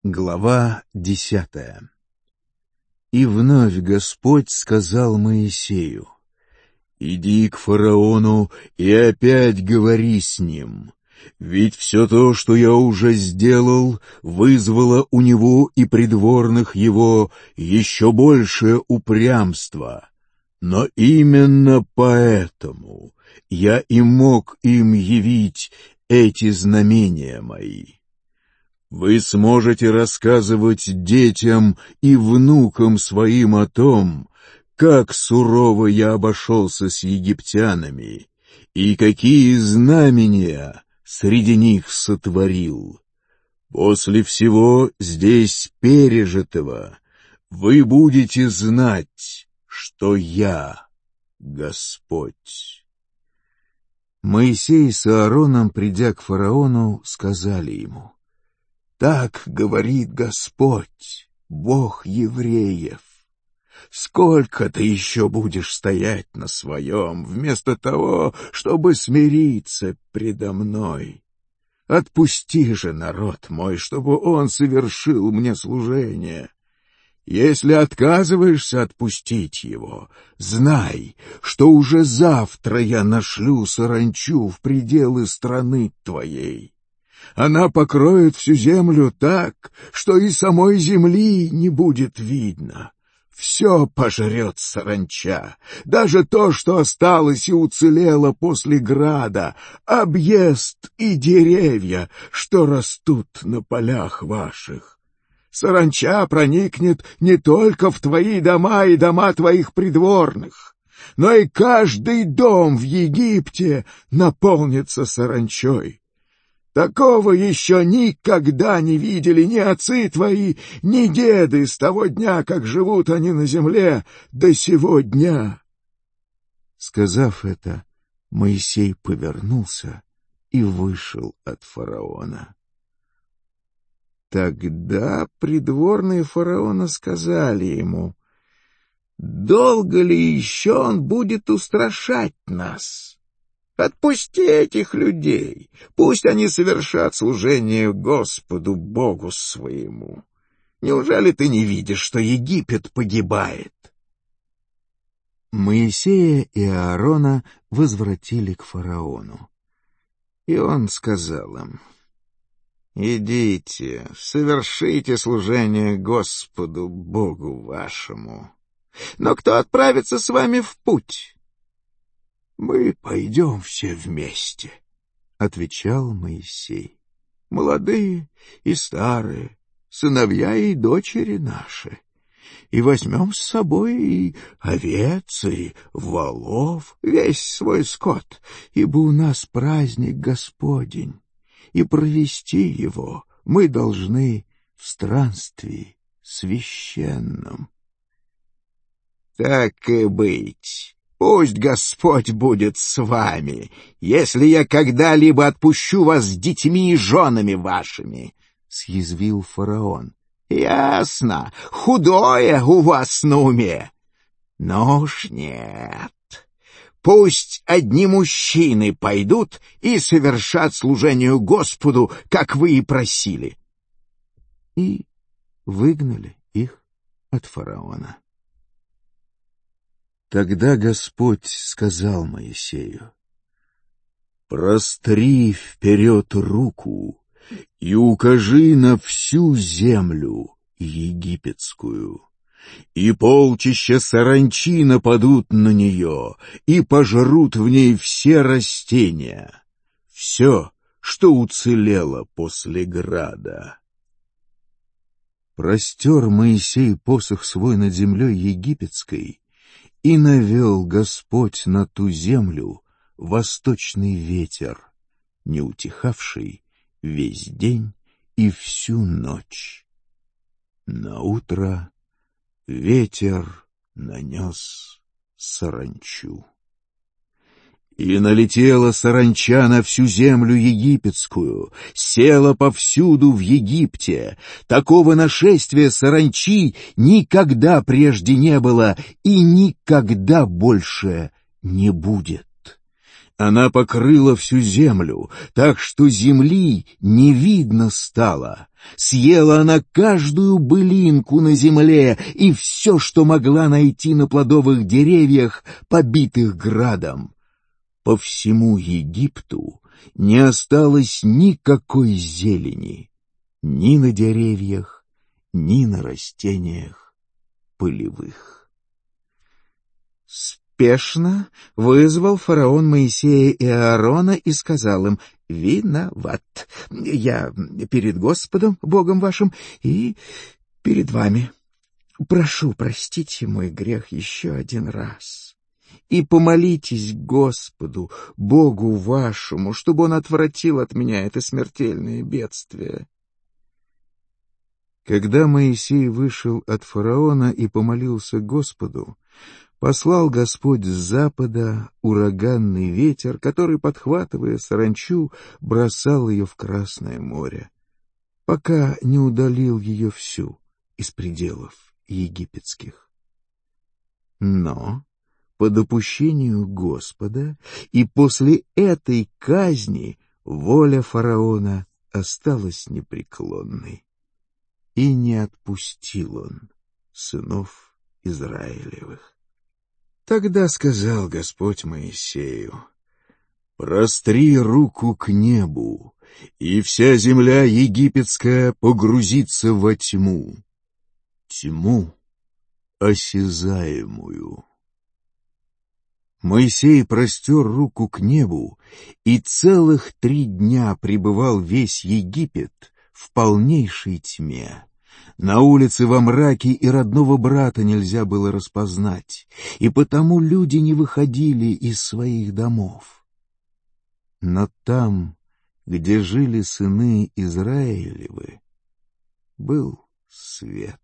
Глава 10. И вновь Господь сказал Моисею: «Иди к фараону и опять говори с ним, ведь все то, что я уже сделал, вызвало у него и придворных его еще большее упрямство. Но именно поэтому я и мог им явить эти знамения мои. Вы сможете рассказывать детям и внукам своим о том, как сурово я обошелся с египтянами и какие знамения среди них сотворил. После всего здесь пережитого вы будете знать, что я Господь». Моисей с Аароном, придя к фараону, сказали ему: «Так говорит Господь, Бог евреев: сколько ты еще будешь стоять на своем, вместо того, чтобы смириться предо мной? Отпусти же народ мой, чтобы он совершил мне служение. Если отказываешься отпустить его, знай, что уже завтра я нашлю саранчу в пределы страны твоей. Она покроет всю землю так, что и самой земли не будет видно. Все пожрет саранча, даже то, что осталось и уцелело после града, объест и деревья, что растут на полях ваших. Саранча проникнет не только в твои дома и дома твоих придворных, но и каждый дом в Египте наполнится саранчой. Такого еще никогда не видели ни отцы твои, ни деды с того дня, как живут они на земле, до сего дня». Сказав это, Моисей повернулся и вышел от фараона. Тогда придворные фараона сказали ему: «Долго ли еще он будет устрашать нас? Отпусти этих людей, пусть они совершат служение Господу Богу своему. Неужели ты не видишь, что Египет погибает?» Моисея и Аарона возвратили к фараону. И он сказал им: «Идите, совершите служение Господу Богу вашему. Но кто отправится с вами в путь?» «Мы пойдем все вместе», — отвечал Моисей. «Молодые и старые, сыновья и дочери наши. И возьмем с собой и овец, и волов, весь свой скот, ибо у нас праздник Господень, и провести его мы должны в странствии священном». «Так и быть. Пусть Господь будет с вами, если я когда-либо отпущу вас с детьми и женами вашими», — съязвил фараон. «Ясно, худое у вас на уме. Но уж нет. Пусть одни мужчины пойдут и совершат служение Господу, как вы и просили». И выгнали их от фараона. Тогда Господь сказал Моисею: «Простри вперед руку и укажи на всю землю египетскую, и полчища саранчи нападут на нее и пожрут в ней все растения, все, что уцелело после града». Простер Моисей посох свой над землей египетской, и навел Господь на ту землю восточный ветер, не утихавший весь день и всю ночь. Наутро ветер нанес саранчу. И налетела саранча на всю землю египетскую, села повсюду в Египте. Такого нашествия саранчи никогда прежде не было и никогда больше не будет. Она покрыла всю землю, так что земли не видно стало. Съела она каждую былинку на земле и все, что могла найти на плодовых деревьях, побитых градом. По всему Египту не осталось никакой зелени, ни на деревьях, ни на растениях полевых. Спешно вызвал фараон Моисея и Аарона и сказал им: «Виноват я перед Господом, Богом вашим, и перед вами. Прошу, простите мой грех еще один раз. И помолитесь Господу, Богу вашему, чтобы Он отвратил от меня это смертельное бедствие». Когда Моисей вышел от фараона и помолился Господу, послал Господь с запада ураганный ветер, который, подхватывая саранчу, бросал ее в Красное море, пока не удалил ее всю из пределов египетских. Но по допущению Господа и после этой казни воля фараона осталась непреклонной, и не отпустил он сынов Израилевых. Тогда сказал Господь Моисею: «Простри руку к небу, и вся земля египетская погрузится во тьму, тьму осязаемую». Моисей простер руку к небу, и целых 3 дня пребывал весь Египет в полнейшей тьме. На улице во мраке и родного брата нельзя было распознать, и потому люди не выходили из своих домов. Но там, где жили сыны Израилевы, был свет.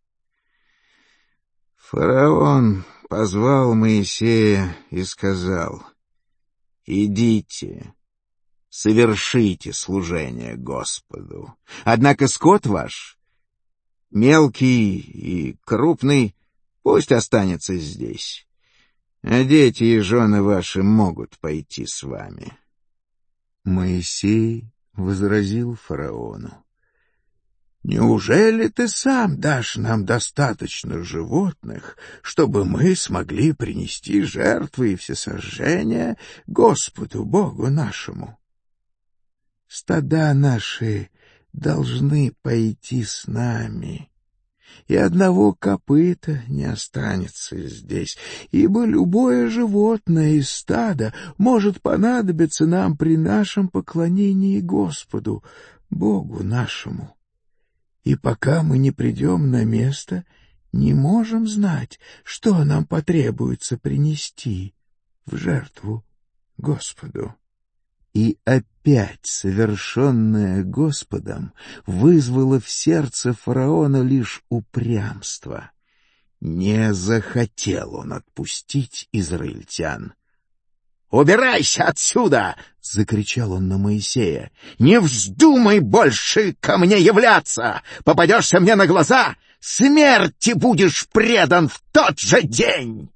Фараон позвал Моисея и сказал: «Идите, совершите служение Господу. Однако скот ваш, мелкий и крупный, пусть останется здесь, а дети и жены ваши могут пойти с вами». Моисей возразил фараону: «Неужели ты сам дашь нам достаточно животных, чтобы мы смогли принести жертвы и всесожжения Господу Богу нашему? Стада наши должны пойти с нами, и одного копыта не останется здесь, ибо любое животное из стада может понадобиться нам при нашем поклонении Господу, Богу нашему. И пока мы не придем на место, не можем знать, что нам потребуется принести в жертву Господу». И опять совершенное Господом вызвало в сердце фараона лишь упрямство. Не захотел он отпустить израильтян. «Убирайся отсюда!» — закричал он на Моисея. «Не вздумай больше ко мне являться! Попадешься мне на глаза, смерти будешь предан в тот же день!»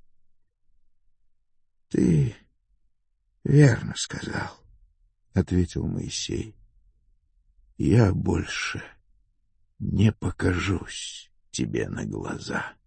«Ты верно сказал», — ответил Моисей. «Я больше не покажусь тебе на глаза».